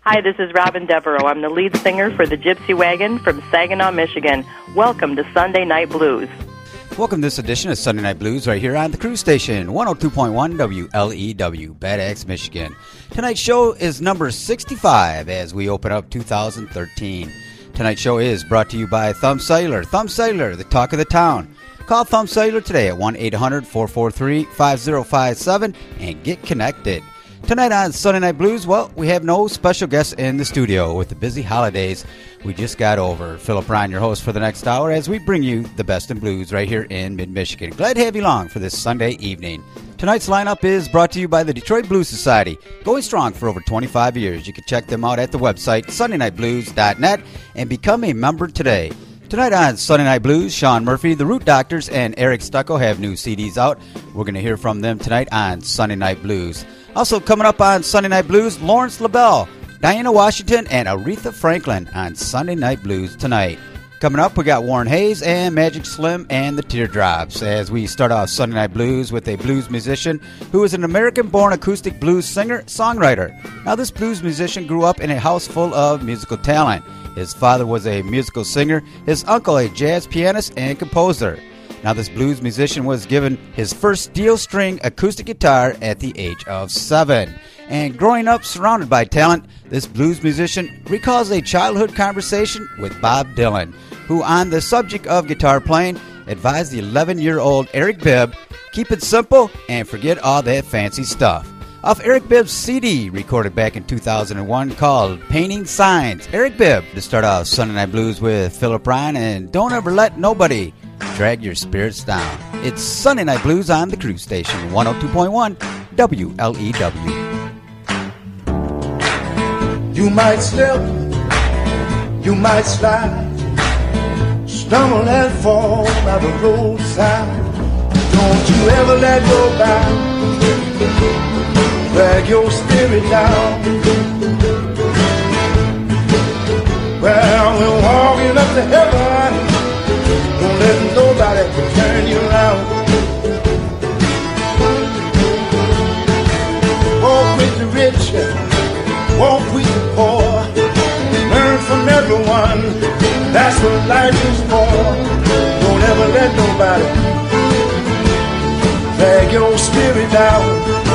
Hi, this is Robin Devereaux. I'm the lead singer for the Gypsy Wagon from Saginaw, Michigan. Welcome to Sunday Night Blues. Welcome to this edition of Sunday Night Blues right here on the Cruise Station, 102.1 WLEW, Bad Axe, Michigan. Tonight's show is number 65 as we open up 2013. Tonight's show is brought to you by Thumb Cellular. Thumb Cellular, the talk of the town. Call Thumb Cellular today at 1-800-443-5057 and get connected. Tonight on Sunday Night Blues, well, we have no special guests in the studio with the busy holidays we just got over. Philip Ryan, your host for the next hour, as we bring you the best in blues right here in mid-Michigan. Glad to have you along for this Sunday evening. Tonight's lineup is brought to you by the Detroit Blues Society, going strong for over 25 years. You can check them out at the website, sundaynightblues.net, and become a member today. Tonight on Sunday Night Blues, Sean Murphy, the Root Doctors, and Eric Stucco have new CDs out. We're going to hear from them tonight on Sunday Night Blues. Also coming up on Sunday Night Blues, Lawrence LaBelle, Diana Washington, and Aretha Franklin on Sunday Night Blues tonight. Coming up, we got Warren Hayes and Magic Slim and the Teardrops as we start off Sunday Night Blues with a blues musician who is an American-born acoustic blues singer-songwriter. Now, this blues musician grew up in a house full of musical talent. His father was a musical singer, his uncle a jazz pianist and composer. Now, this blues musician was given his first steel-string acoustic guitar at the age of 7. And growing up surrounded by talent, this blues musician recalls a childhood conversation with Bob Dylan, who, on the subject of guitar playing, advised the 11-year-old Eric Bibb, keep it simple and forget all that fancy stuff. Off Eric Bibb's CD, recorded back in 2001, called Painting Signs, Eric Bibb to start off Sunday Night Blues with Philip Ryan, and Don't Ever Let Nobody Drag Your Spirits Down. It's Sunday Night Blues on the Cruise Station, 102.1 WLEW. You might slip, you might slide, stumble and fall by the roadside. Don't you ever let nobody drag your spirit down. Well, we're walking up to heaven. Don't let nobody turn you around. Walk with the rich, walk with the poor. Learn from everyone, that's what life is for. Don't ever let nobody drag your spirit down.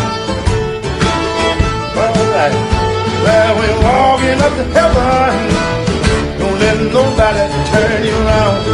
Alright, well, we're walking up to heaven. Don't let nobody turn you around.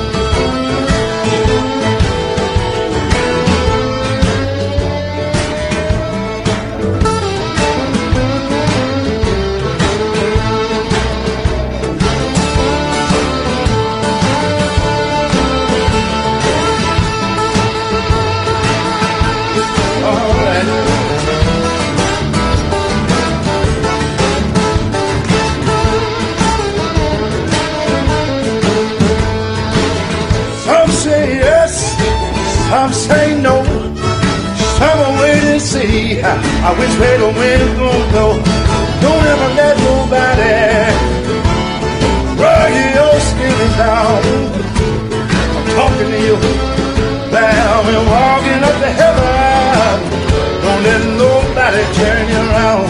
Some say no, some will wait and see which way the wind's gonna blow. Don't ever let nobody rug your skin down. I'm talking to you. Now we're walking up to heaven. Don't let nobody turn you around.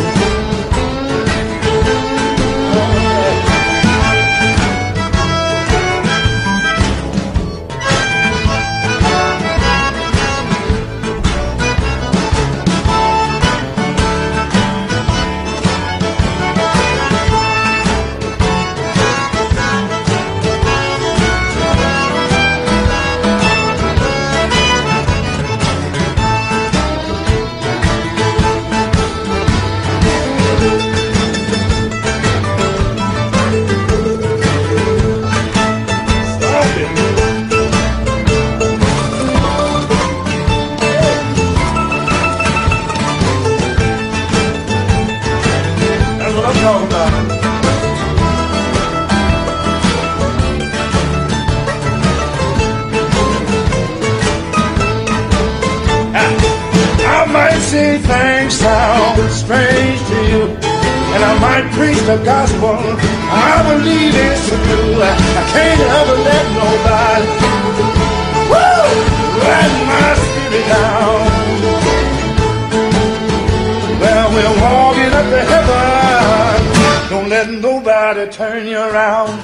Things sound strange to you, and I might preach the gospel. I believe it's true. I can't ever let nobody drag my spirit down. Well, we're walking up to heaven. let nobody turn you around.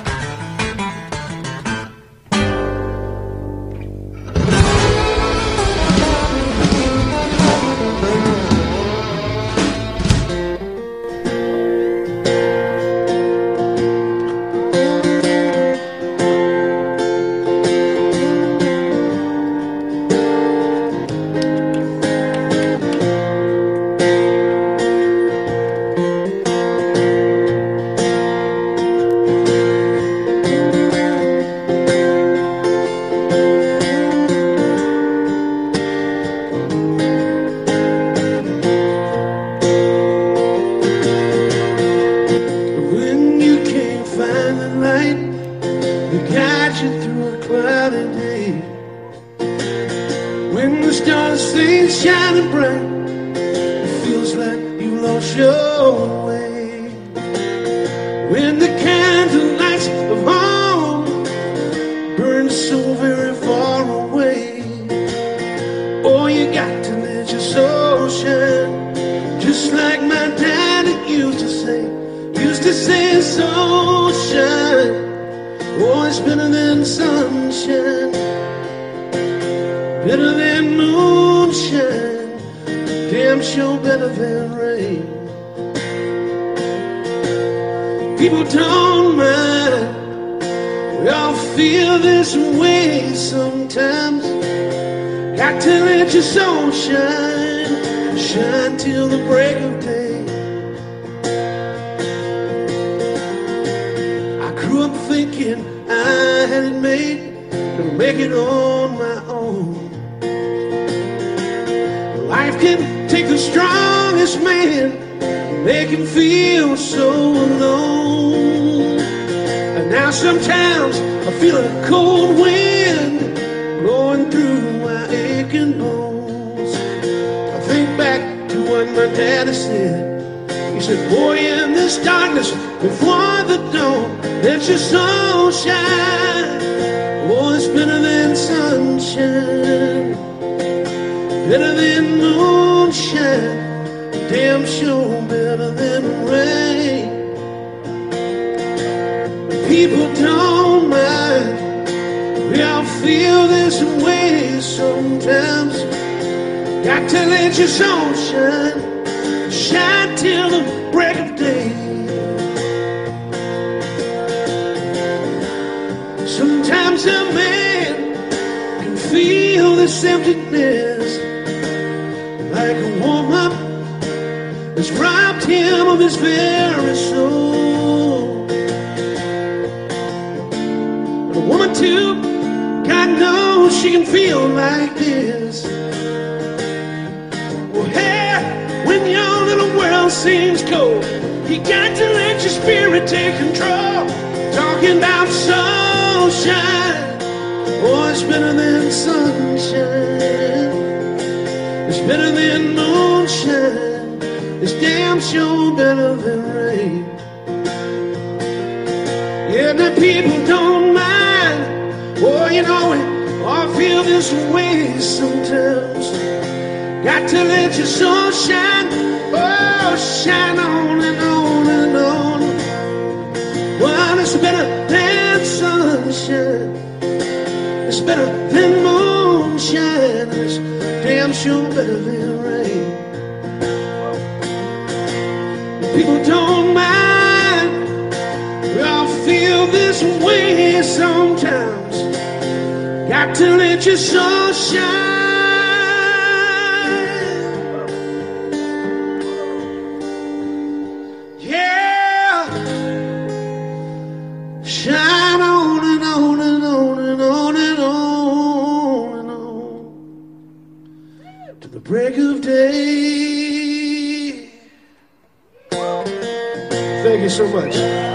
Thank you so much.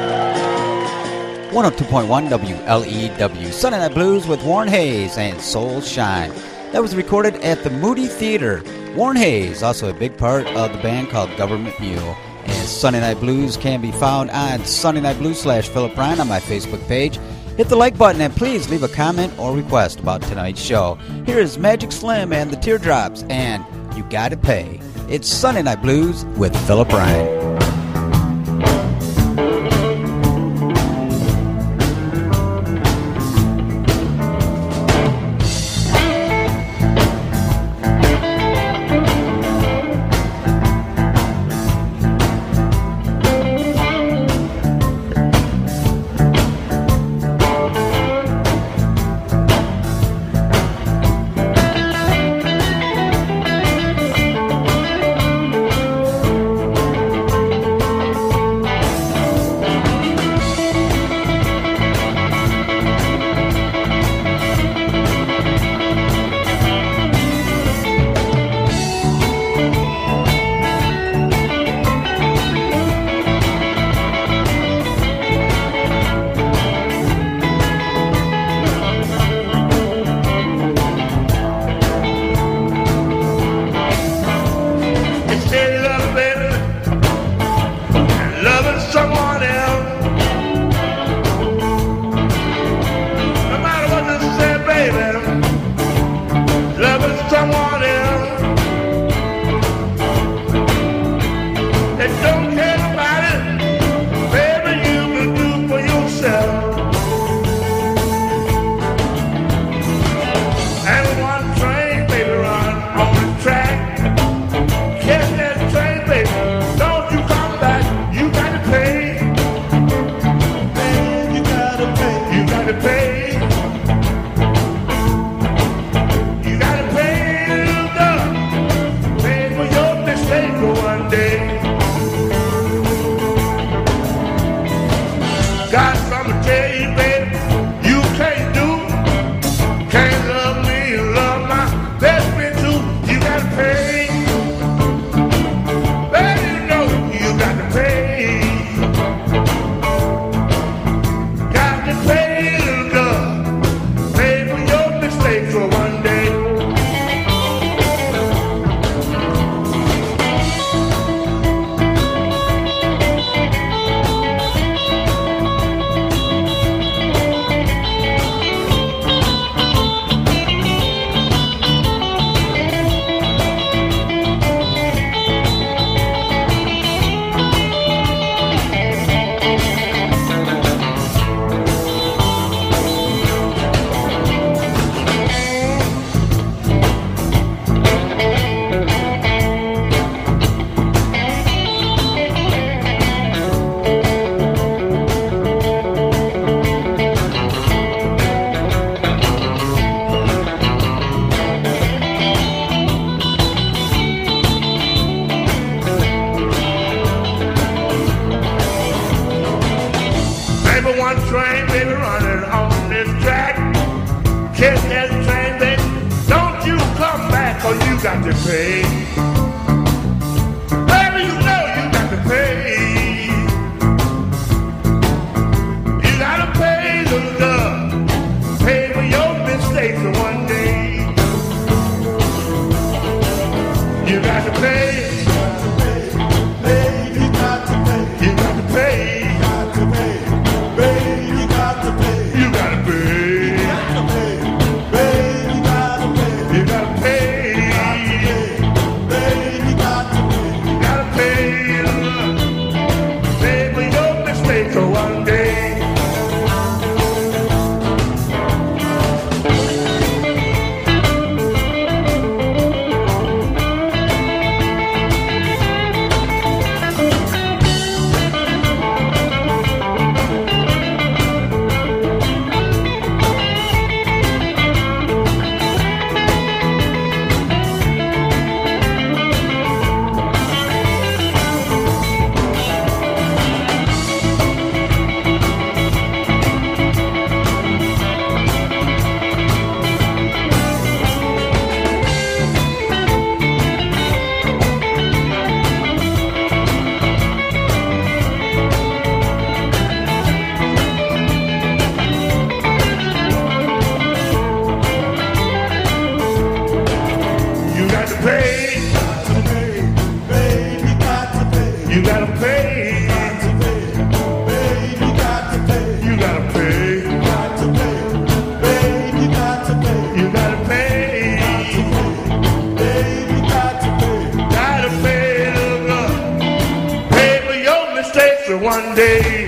102.1 WLEW, Sunday Night Blues with Warren Hayes and Soul Shine. That was recorded at the Moody Theater. Warren Hayes, also a big part of the band called Government Mule. And Sunday Night Blues can be found on Sunday Night Blues /Philip Ryan on my Facebook page. Hit the like button and please leave a comment or request about tonight's show. Here is Magic Slim and the Teardrops and You Gotta Pay. It's Sunday Night Blues with Philip Ryan. someone else. No matter what you say, baby, loving someone else. They don't care about it, baby, you can do for yourself. And one train, baby, run on the track. Catch that train, baby, don't you come back, you got to pay. Man, you got to pay. You got to pay. You got to pay, little girl. Pay for your mistake for one day. Got something to tell you, baby, you can't do. Can't love me and love my best friend too. You gotta pay. Baby, you know you got to pay. Got to pay, little girl. Pay for your mistakes for one day. Baby, one train, baby, running on this track. Catch that train, baby, don't you come back or you got to pay. Baby, you know you got to pay. You got to pay, little girl. Pay for your mistakes for one day. You got to pay. You got to pay. You got to pay. You gotta pay. You gotta pay. You gotta pay. You gotta pay. You gotta pay. Pay for your mistakes for one day. One day.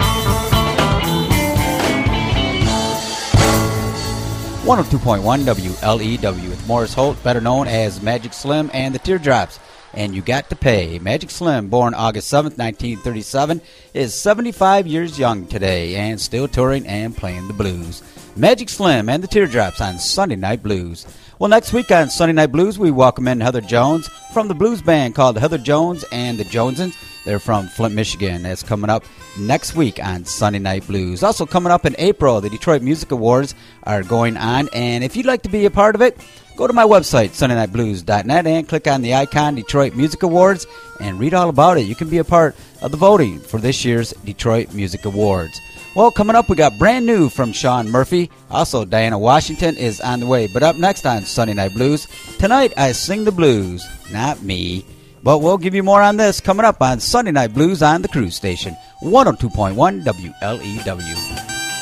102.1 WLEW with Morris Holt, better known as Magic Slim and the Teardrops. And you got to pay. Magic Slim, born August 7th, 1937, is 75 years young today and still touring and playing the blues. Magic Slim and the Teardrops on Sunday Night Blues. Well, next week on Sunday Night Blues, we welcome in Heather Jones from the blues band called Heather Jones and the Jonesins. They're from Flint, Michigan. That's coming up next week on Sunday Night Blues. Also coming up in April, the Detroit Music Awards are going on. And if you'd like to be a part of it, go to my website, sundaynightblues.net, and click on the icon Detroit Music Awards and read all about it. You can be a part of the voting for this year's Detroit Music Awards. Well, coming up, we got brand new from Sean Murphy. Also, Diana Washington is on the way. But up next on Sunday Night Blues, tonight I sing the blues, not me. But we'll give you more on this coming up on Sunday Night Blues on the Cruise Station, 102.1 WLEW.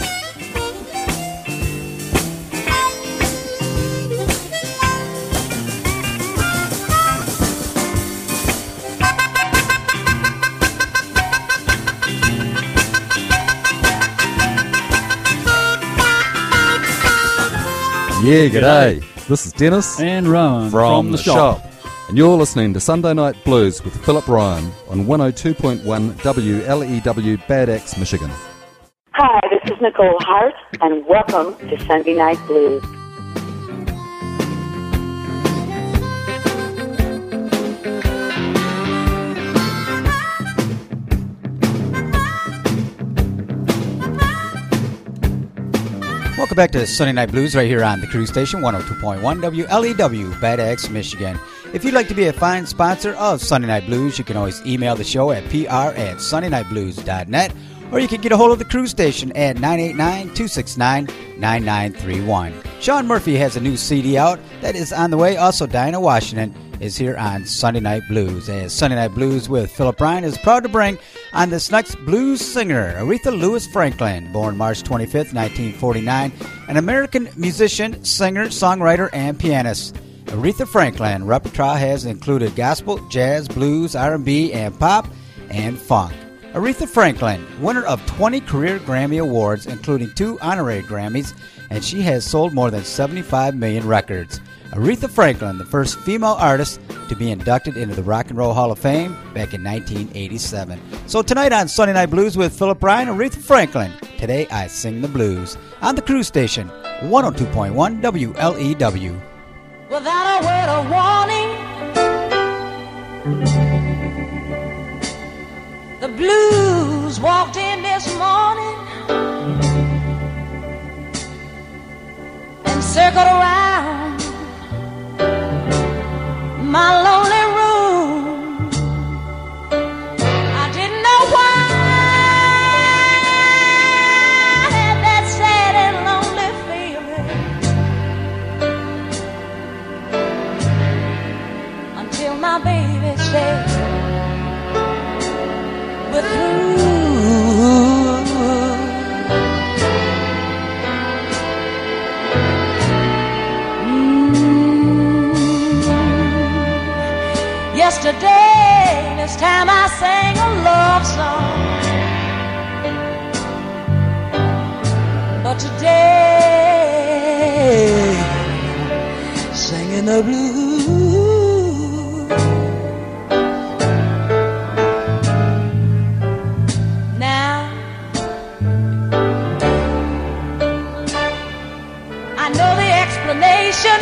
Yeah, g'day. This is Dennis and Rowan from the shop. And you're listening to Sunday Night Blues with Philip Ryan on 102.1 WLEW Bad Axe, Michigan. Hi, this is Nicole Hart, and welcome to Sunday Night Blues. Welcome back to Sunday Night Blues right here on the Cruise Station, 102.1 WLEW, Bad Axe, Michigan. If you'd like to be a fine sponsor of Sunday Night Blues, you can always email the show at pr@sundaynightblues.net, or you can get a hold of the Cruise Station at 989-269-9931. Sean Murphy has a new CD out that is on the way. Also, Dinah Washington is here on Sunday Night Blues. As Sunday Night Blues with Philip Ryan is proud to bring on this next blues singer, Aretha Lewis Franklin, born March 25th, 1949, an American musician, singer, songwriter, and pianist. Aretha Franklin repertoire has included gospel, jazz, blues, R&B, and pop, and funk. Aretha Franklin, winner of 20 career Grammy Awards, including 2 honorary Grammys, and she has sold more than 75 million records. Aretha Franklin, the first female artist to be inducted into the Rock and Roll Hall of Fame back in 1987. So tonight on Sunday Night Blues with Philip Ryan, Aretha Franklin, Today I Sing the Blues, on the Cruise Station, 102.1 WLEW. Without a word of warning, the blues walked in this morning and circled around my lonely room. I didn't know why I had that sad and lonely feeling until my baby said, "We're through." Yesterday, this time I sang a love song, but today, singing the blues. Now, I know the explanation,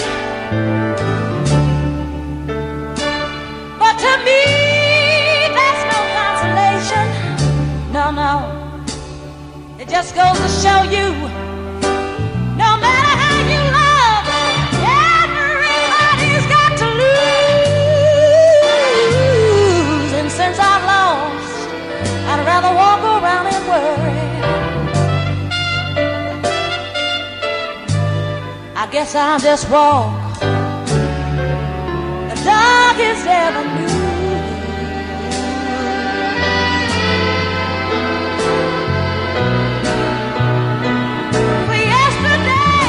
to me, that's no consolation. No. It just goes to show you, no matter how you love, everybody's got to lose. And since I've lost, I'd rather walk around and worry. I guess I'll just walk the darkest avenue. For yesterday,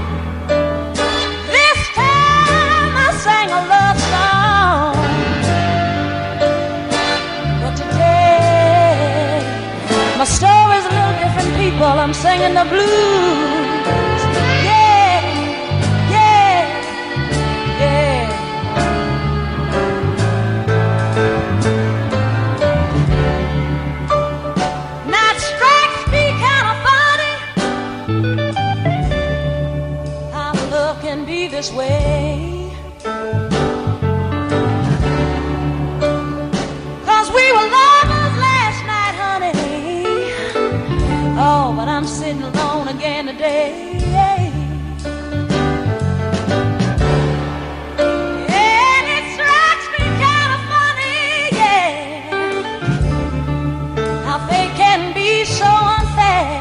this time I sang a love song, but today my story's a little different, people. I'm singing the blues. This way, 'cause we were lovers last night, honey. Oh, but I'm sitting alone again today. And it strikes me kind of funny, yeah, how fate can be so unfair.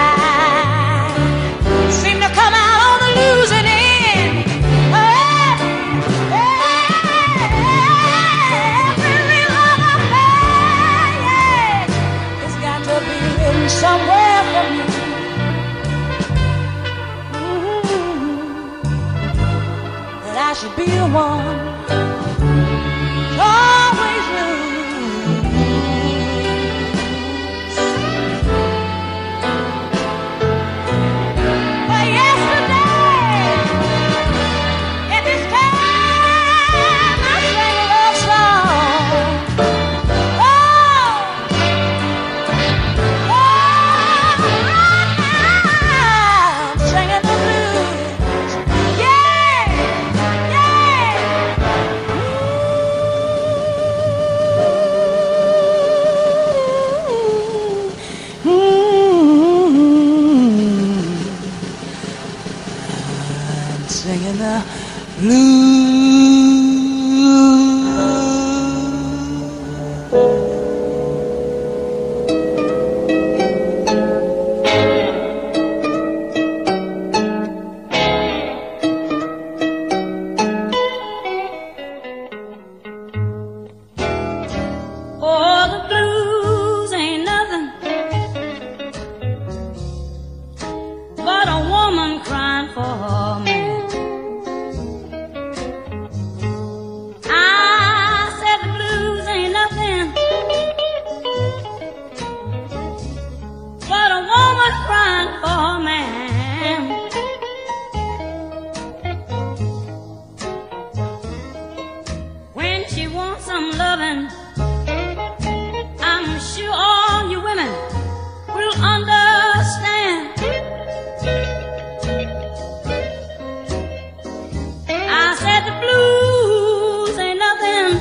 Come out on the losing end should be the one to always lose. But yesterday, at this time, I sang a love song. I'm singing the blues. Yeah, yeah. I'm singing the blues. Oh, the blues ain't nothing but a woman crying for her man. I said the blues ain't nothing but a woman crying for her man. When she wants some loving, I'm sure all you women will understand. I said the blues ain't nothing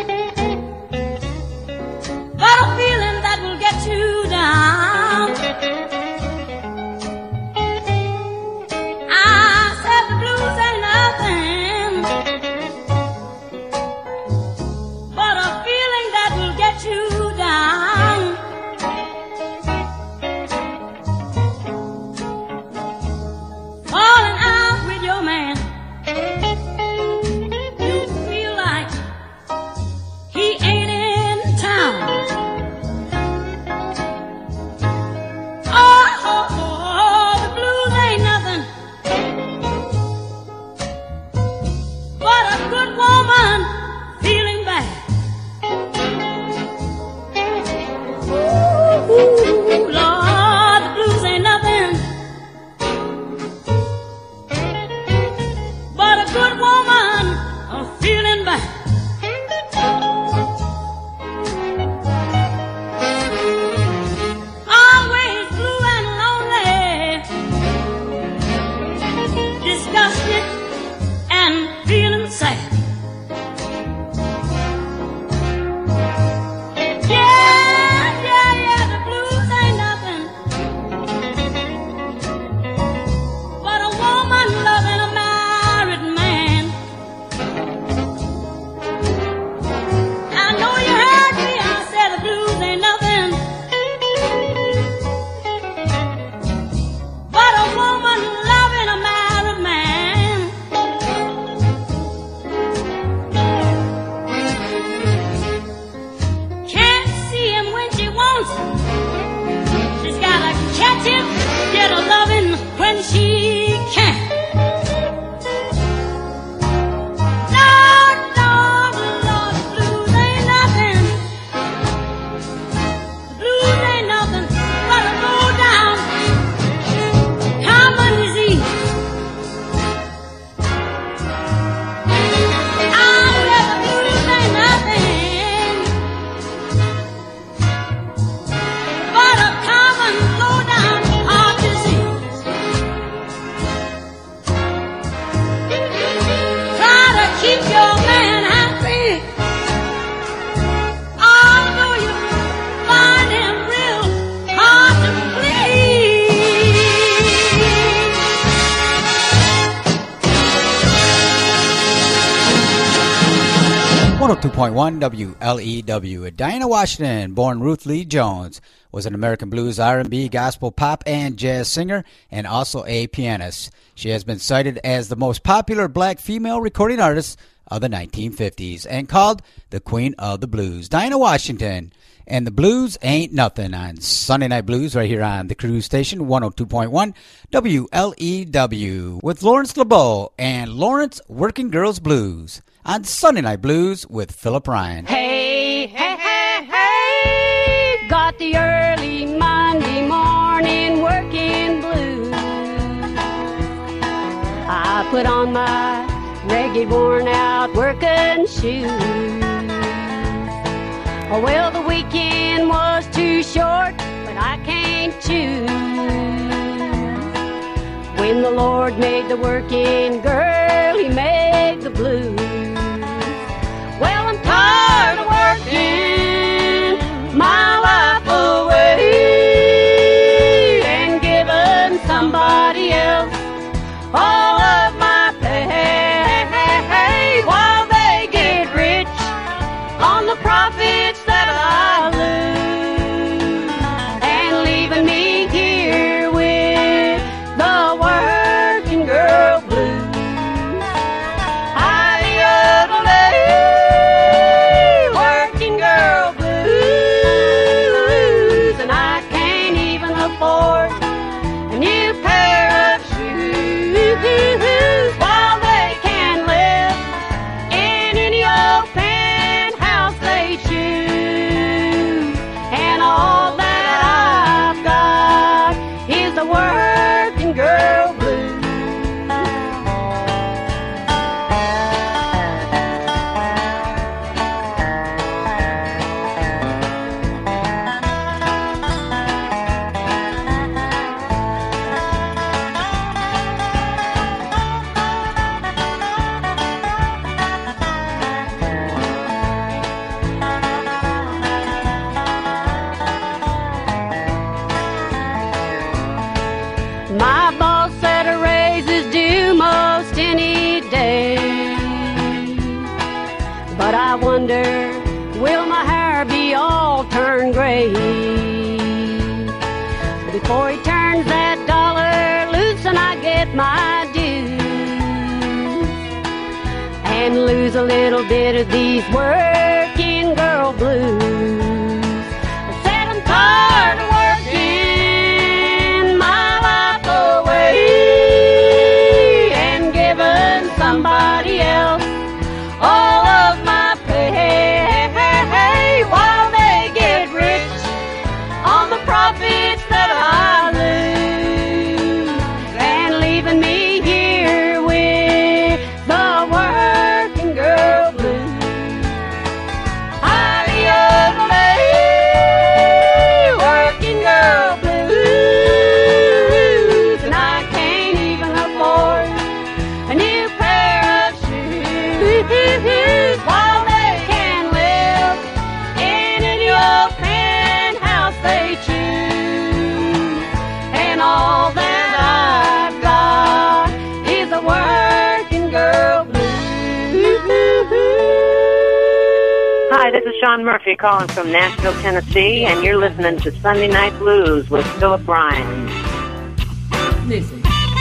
but a feeling that will get you down. I said the blues ain't nothing but a feeling that will get you down. Falling out with your man, you feel like he ain't in town. Oh, the blues ain't nothing but a good woman feeling bad. Ooh, Lord, the blues ain't nothing but a good woman feeling bad. Always blue and lonely, disgusted and feeling sad. Yeah, the blues ain't nothing but a woman loving a married man. I know you heard me, I said the blues ain't nothing but a woman loving a married man. Can't see him when she wants him. She's gotta catch him, get a loving when she can. Lord, Lord, Lord, the blues ain't nothing. The blues ain't nothing but a low down common disease. I said the blues ain't nothing but a common low down heart disease. Try to keep your man happy, although you find him real hard to please. 102.1 WLEW. Diana Washington, born Ruth Lee Jones, was an American blues, R&B, gospel, pop, and jazz singer, and also a pianist. She has been cited as the most popular black female recording artist of the 1950s and called the Queen of the Blues. Diana Washington And the blues ain't nothing on Sunday Night Blues right here on the Cruise Station 102.1 WLEW with Lawrence LeBeau and Lawrence Working Girls Blues on Sunday Night Blues with Philip Ryan. Hey, hey, hey, hey, got the early Monday morning working blues. I put on my ragged, worn out working shoes. Oh, well, the weekend was too short, but I can't choose. When the Lord made the working girl, He made the blues. Well, I'm tired of working my life away and giving somebody else all of my pay while they get rich on the profits that I lose and leaving me here with the working girl blues. Working girl blues, and I can't even afford a new pair of shoes while they can live in any old penthouse they choose. And all that I've got is the working girl blues. My boss said a raise is due most any day, but I wonder, will my hair be all turned gray before he turns that dollar loose and I get my dues and lose a little bit of these working girl blues. I said I'm tired of working my life away and giving somebody else all of my pay while they get rich on the profits that I lose and leaving me here with the working girl blues. Working girl blues, and I can't even afford a new pair of shoes while they can live in any old penthouse they choose. And all that I've got is a working girl blues. Hi, this is Sean Murphy calling from Nashville, Tennessee, and you're listening to Sunday Night Blues with Philip Ryan. Listen.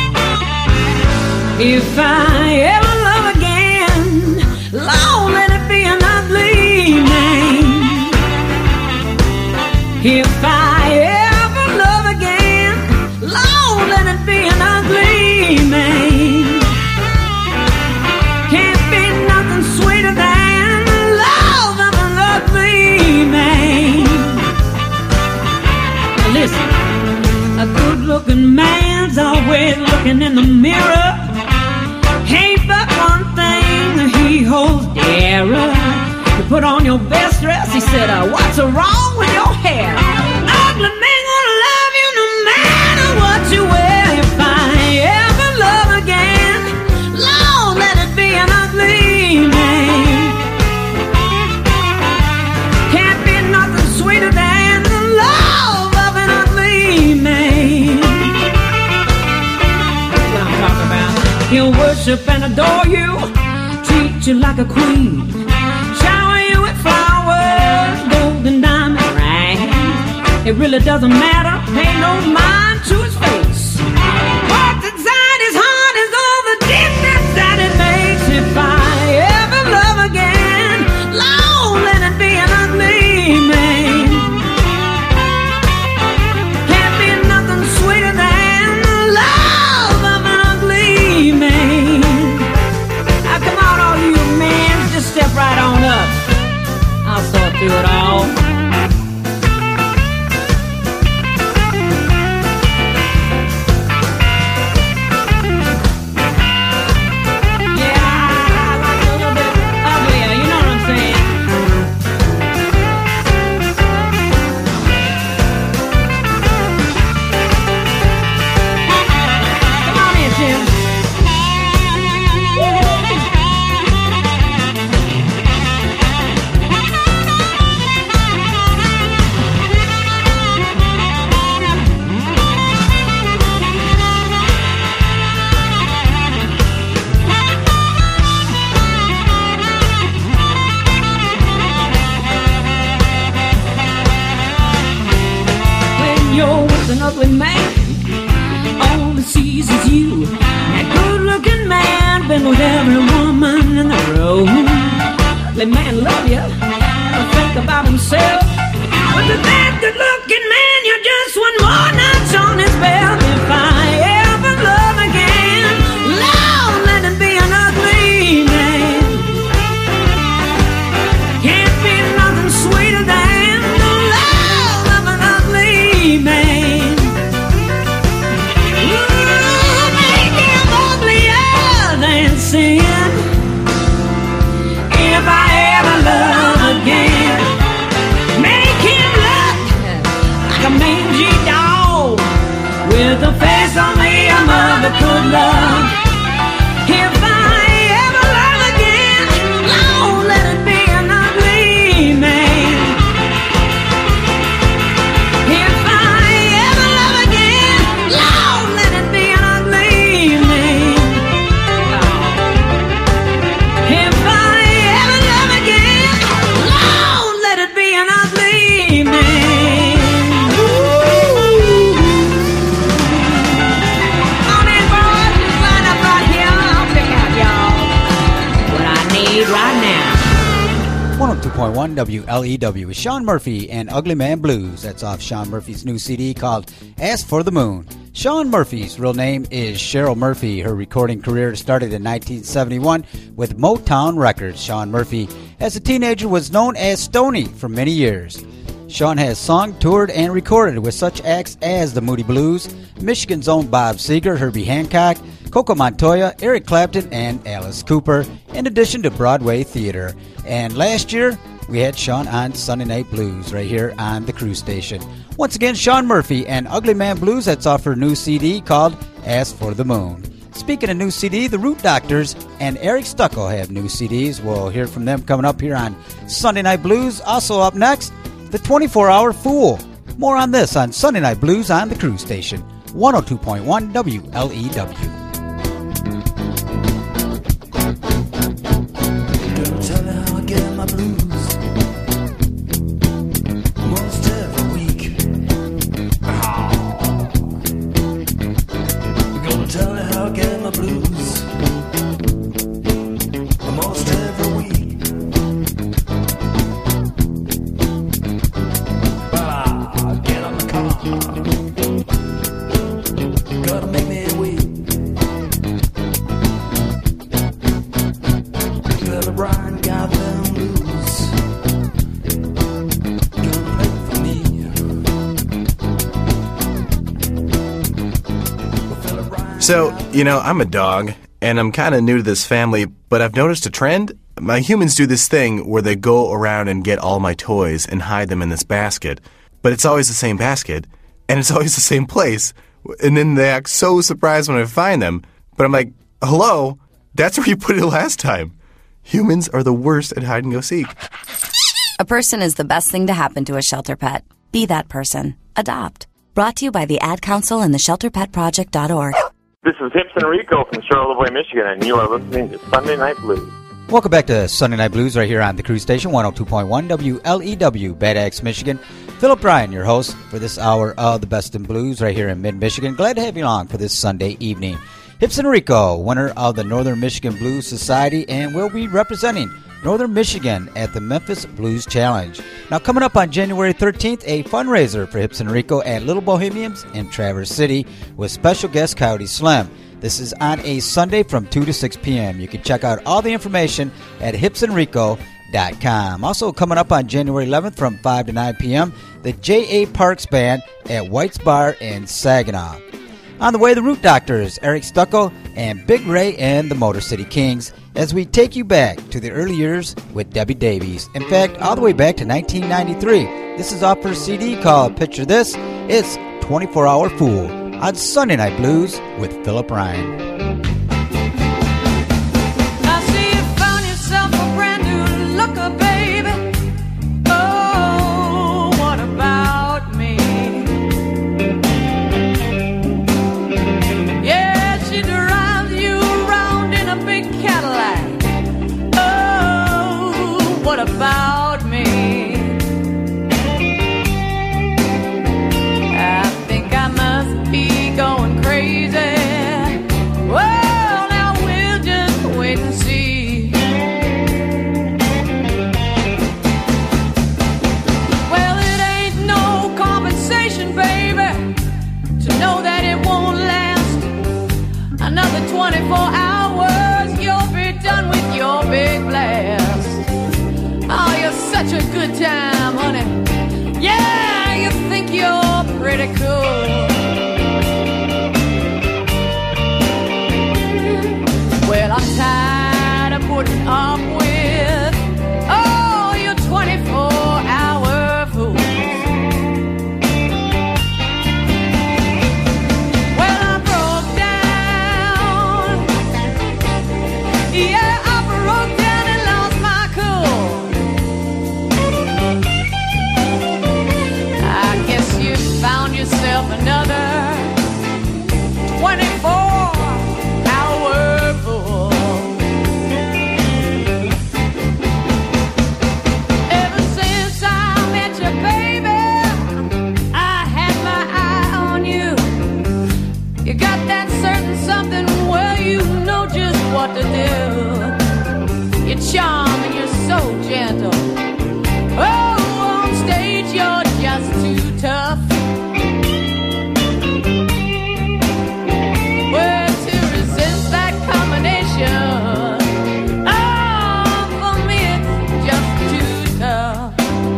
If I ever love again, Lord, let it be an ugly man. If I ever love again, Lord, let it be an ugly man. Can't be nothing sweeter than the love of an ugly man. Now listen, a good-looking man's always looking in the mirror. Ain't but one thing that he holds dearer. You put on your best dress, he said, what's wrong with your hair? Ugly man gonna love you no matter what you wear. If I ever love again, Lord, let it be an ugly man. Can't be nothing sweeter than the love of an ugly man. That's what I'm talking about. He'll worship and adore you, treat you like a queen, shower you with flowers, gold and diamond rings. It really doesn't matter, pay no mind to his face. What's inside his heart is all the difference that it makes. If I ever love again, Lord, let it be an ugly man. it all. Ugly man, all he sees is you. That good-looking man been with every woman in the room. Ugly man love you, never think about himself. But with that good-looking man, you're just one more notch on his belt. If I ever love again, Lord, let it be an ugly man. Can't be nothing sweeter than the love of an ugly man. If I ever love again, make him look like a mangy dog with a face only a mother could love. If I ever love again, Lord, let it be an ugly man. If I ever love again, Lord, let it be an ugly man. Right now. 102.1 WLEW is Sean Murphy and Ugly Man Blues. That's off Sean Murphy's new CD called Ask for the Moon. Sean Murphy's real name is Cheryl Murphy. Her recording career started in 1971 with Motown Records. Sean Murphy, as a teenager, was known as Stoney for many years. Sean has sung, toured, and recorded with such acts as the Moody Blues, Michigan's own Bob Seger, Herbie Hancock, Coco Montoya, Eric Clapton, and Alice Cooper, in addition to Broadway theater. And last year, we had Sean on Sunday Night Blues right here on the Cruise Station. Once again, Sean Murphy and Ugly Man Blues. That's off her new CD called Ask for the Moon. Speaking of new CD, the Root Doctors and Eric Stucco have new CDs. We'll hear from them coming up here on Sunday Night Blues. Also up next, the 24-Hour Fool. More on this on Sunday Night Blues on the Cruise Station. 102.1 WLEW. So, you know, I'm a dog, and I'm kind of new to this family, but I've noticed a trend. My humans do this thing where they go around and get all my toys and hide them in this basket, but it's always the same basket, and it's always the same place, and then they act so surprised when I find them, but I'm like, hello, that's where you put it last time. Humans are the worst at hide-and-go-seek. A person is the best thing to happen to a shelter pet. Be that person. Adopt. Brought to you by the Ad Council and the ShelterPetProject.org. This is Hips Enrico from Charlottesville, Michigan, and you are listening to Sunday Night Blues. Welcome back to Sunday Night Blues right here on the Cruise Station, 102.1 WLEW, Bad Axe, Michigan. Philip Bryan, your host for this hour of the Best in Blues right here in mid-Michigan. Glad to have you along for this Sunday evening. Hips Enrico, winner of the Northern Michigan Blues Society, and will be representing Northern Michigan at the Memphis Blues Challenge. Now, coming up on January 13th, a fundraiser for Hips Enrico at Little Bohemians in Traverse City with special guest Coyote Slim. This is on a Sunday from 2 to 6 p.m. You can check out all the information at hipsenrico.com. SundayNightBlues.com. Also coming up on January 11th from 5 to 9 p.m., the J.A. Parks Band at White's Bar in Saginaw. On the way, the Root Doctors, Eric Stucco and Big Ray and the Motor City Kings, as we take you back to the early years with Debbie Davies. In fact, all the way back to 1993. This is off her CD called Picture This. It's 24-Hour Fool on Sunday Night Blues with Philip Ryan. I see you found yourself a brand new looker, baby. Oh, what about me? Yeah, she drives you around in a big Cadillac. Oh, what about me? I think I must be going crazy. Well, now we'll just wait and see. Well, it ain't no compensation, baby, to know that it won't last another 24 hours. You'll be done with your big blast. Oh, you're such a good time, honey. Yeah, you think you're pretty cool. Well, I'm tired of putting up with all your 24-hour fools. Well, I broke down. Yeah, I broke down and lost my cool. I guess you found yourself another 24-hour fool. Ever since I met you, baby, I had my eye on you. You got that certain something, well, you know just what to do. You're charming, you're so gentle. Oh, on stage you're just too tough. Well, to resist that combination, oh, for me it's just too tough.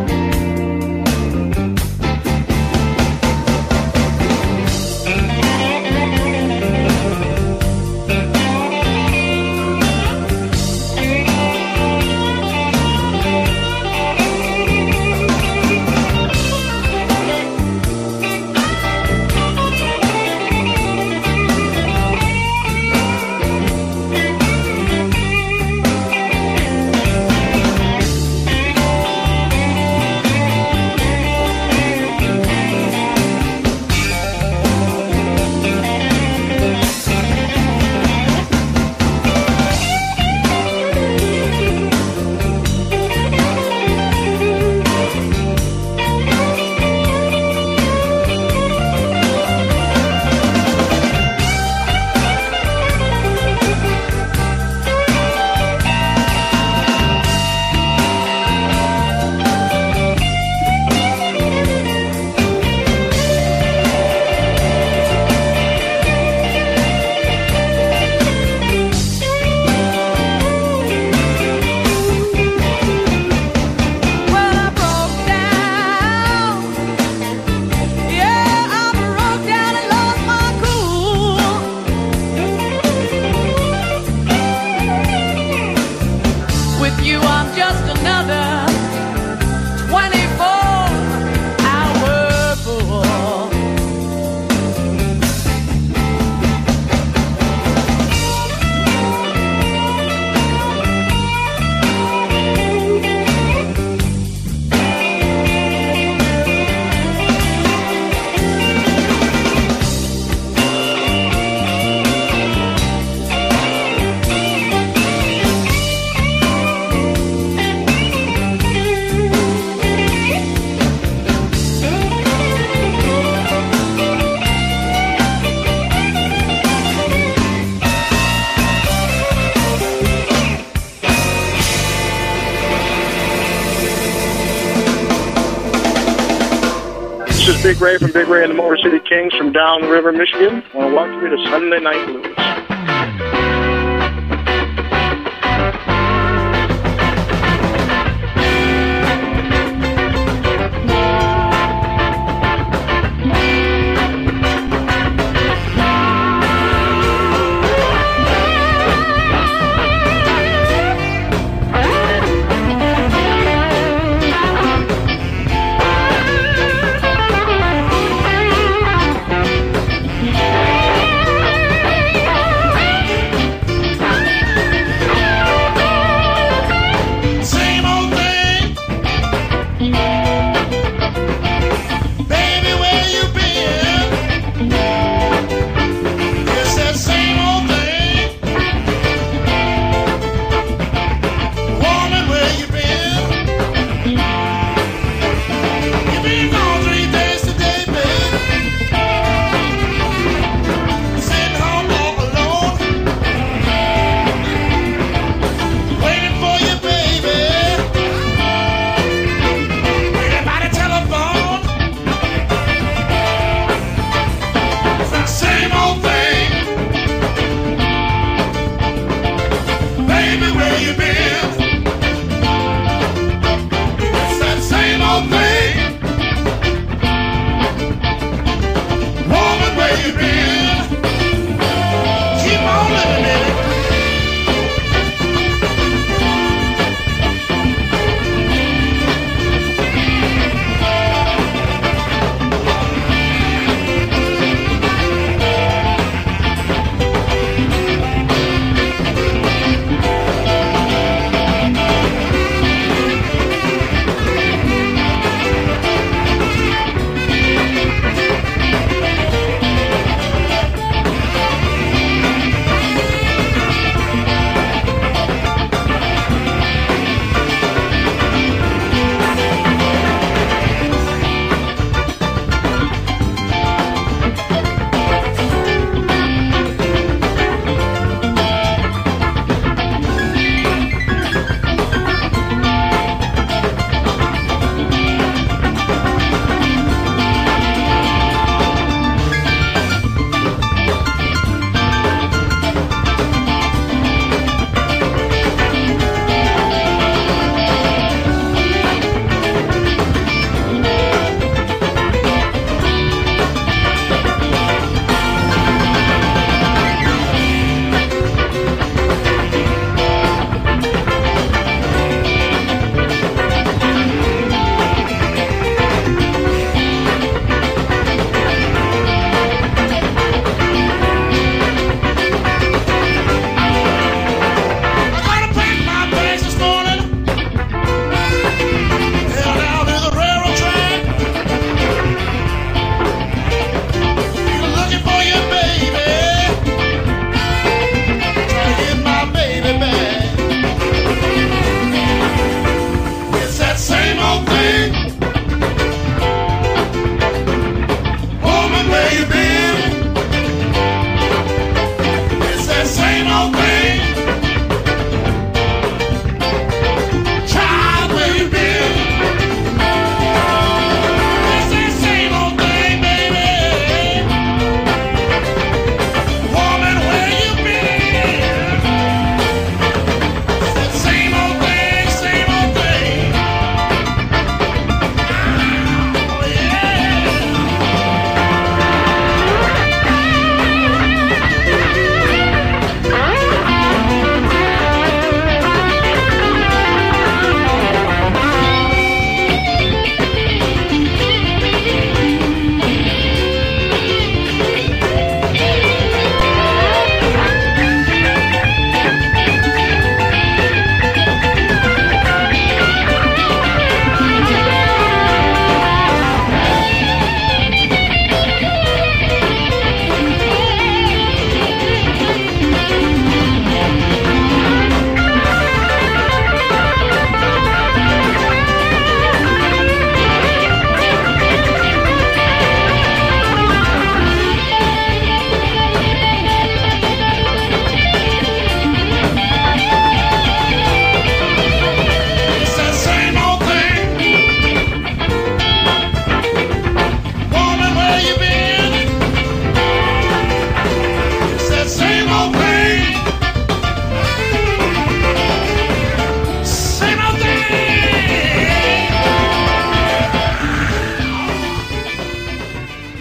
This is Big Ray from Big Ray and the Motor City Kings from Downriver, Michigan. I want to welcome you to Sunday Night Blues.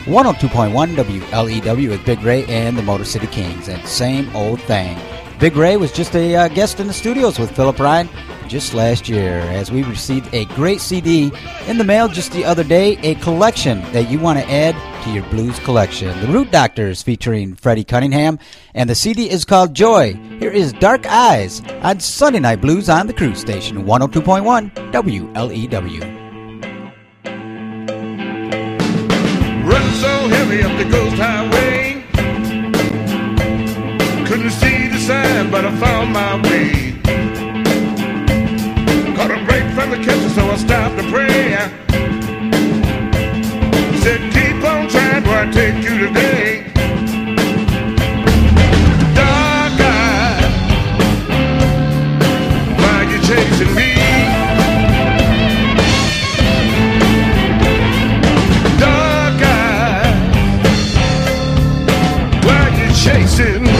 102.1 WLEW with Big Ray and the Motor City Kings, and same old thing. Big Ray was just a guest in the studios with Philip Ryan just last year, as we received a great CD in the mail just the other day, a collection that you want to add to your blues collection. The Root Doctors featuring Freddie Cunningham, and the CD is called Joy. Here is Dark Eyes on Sunday Night Blues on the Cruise Station, 102.1 WLEW. Running so heavy up the Ghost Highway, couldn't see the sign, but I found my way. Caught a break from the kitchen, so I stopped to pray. Said, keep on trying where I take you today. Dark eyes, why you chasing me? Dark eyes, why you chasing me?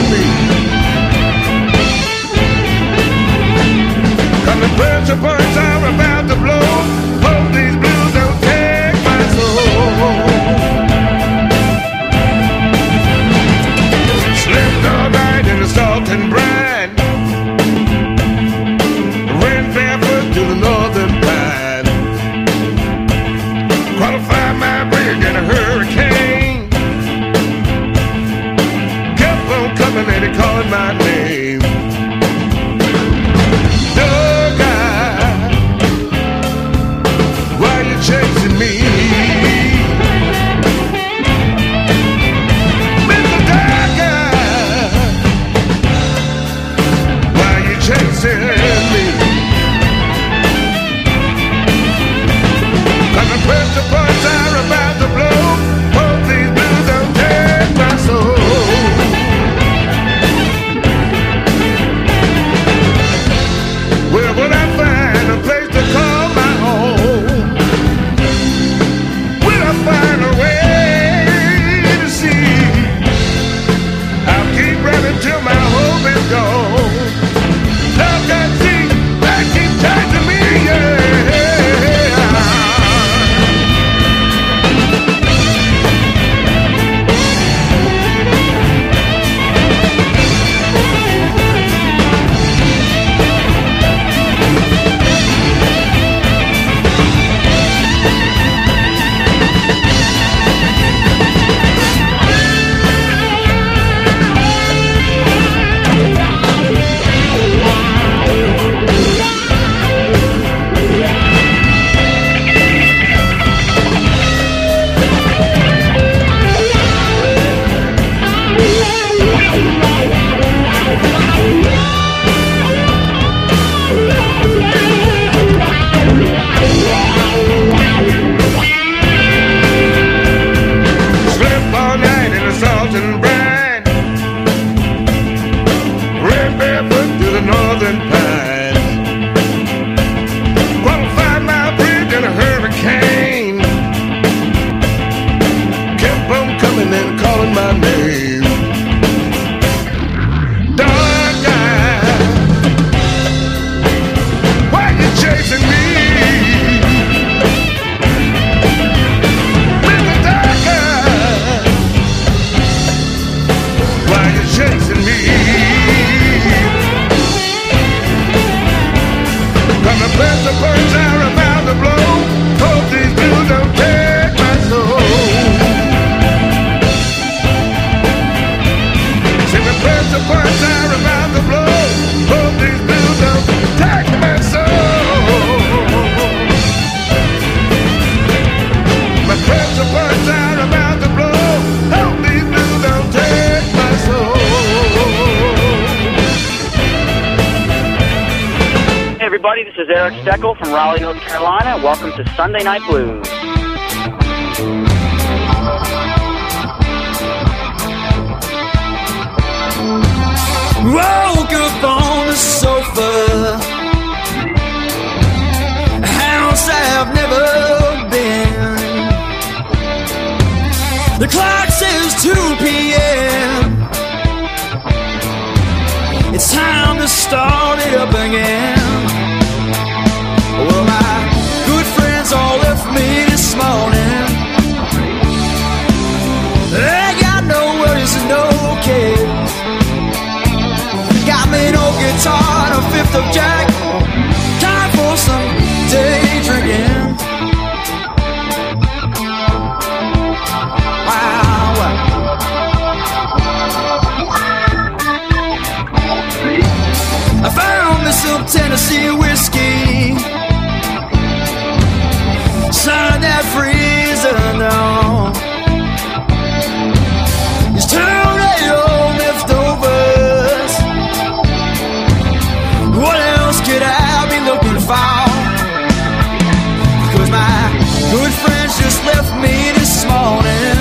The pressure points are about to blow. Hope these blues don't take my soul. Slept all night in the salt and brine. Ran barefoot to the northern pine. Qualified my brig in a hurricane. Kept on coming and he called my name. Chasing me, Mr. Dagger, why you chasing me? Cause the pressure points are about to blow. Hope these blues don't take my soul. Where would I find a place to call my own? Find a way to see. I'll keep running till my hope is gone. Love that thing that keeps chasing me, This is Eric Steckel from Raleigh, North Carolina. Welcome to Sunday Night Blues. Woke up on the sofa, a house I've never been. The clock says 2 p.m. It's time to start it up again. Well, my good friends all left me this morning. of Jack. Time for some day drinking. Wow. I found me some Tennessee whiskey. Sun that freezing on. It's 2 day old leftovers. What else could I be looking for? Because my good friends just left me this morning.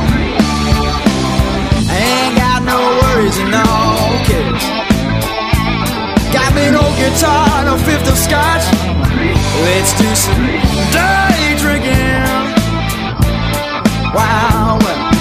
I ain't got no worries and no cares. Got me no guitar, no fifth of scotch. Let's do some day drinking. Wow.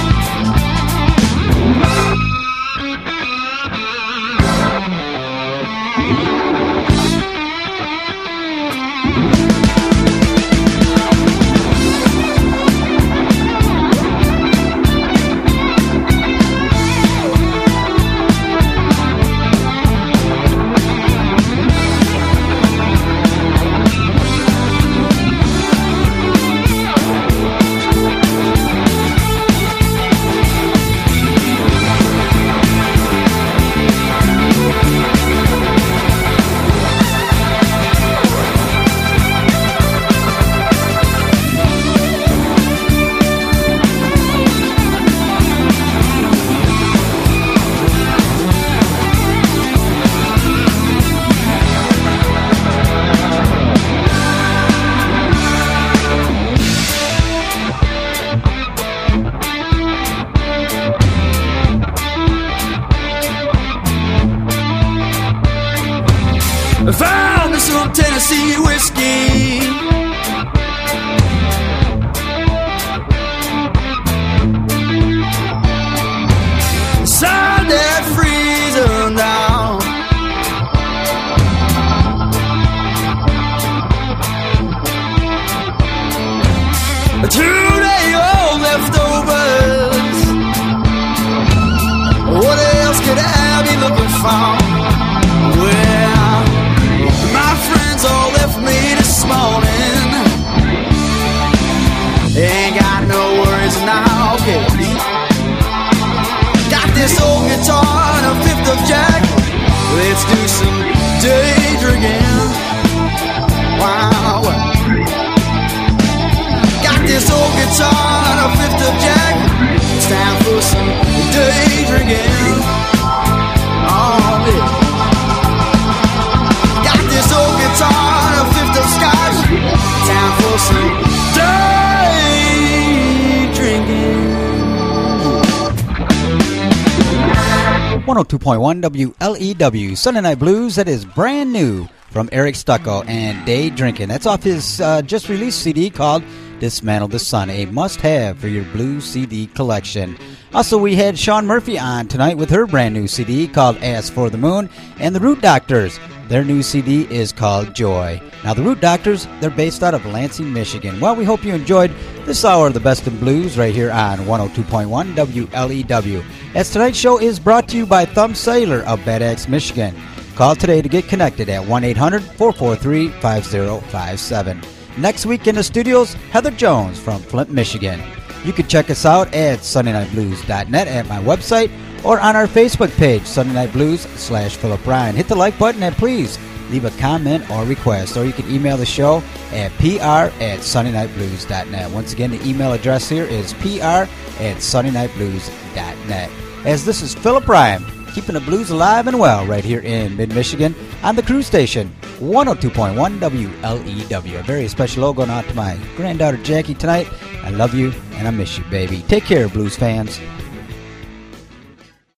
I found me some Tennessee whiskey. Sun that freezing down. A 2 day old leftovers. What else could I be looking for? Well, my friends all left me this morning. Ain't got no worries now, kids. Got this old guitar and a fifth of Jack. Let's do some day drinking. Wow. Got this old guitar and a fifth of Jack. It's time for some day drinking. Oh, yeah. This old guitar and a fifth of scotch. Time for some day drinking. 102.1 WLEW Sunday Night Blues. That is brand new from Eric Stucco and Day Drinking. That's off his just released CD called Dismantle the Sun, a must-have for your blues CD collection. Also, we had Sean Murphy on tonight with her brand new CD called Ask for the Moon, and the Root Doctors. Their new CD is called Joy. Now, the Root Doctors, they're based out of Lansing, Michigan. Well, we hope you enjoyed this hour of the Best in Blues right here on 102.1 WLEW. As tonight's show is brought to you by Thumb Sailor of Bad Axe, Michigan. Call today to get connected at 1-800-443-5057. Next week in the studios, Heather Jones from Flint, Michigan. You can check us out at SundayNightBlues.net at my website or on our Facebook page, Sunday Night Blues /Philip Ryan. Hit the like button and please leave a comment or request. Or you can email the show at pr@sundaynightblues.net. Once again, the email address here is pr@sundaynightblues.net. As this is Philip Ryan, keeping the blues alive and well right here in mid-Michigan on the cruise station, 102.1 WLEW. A very special hello going out to my granddaughter Jackie tonight. I love you and I miss you, baby. Take care, blues fans.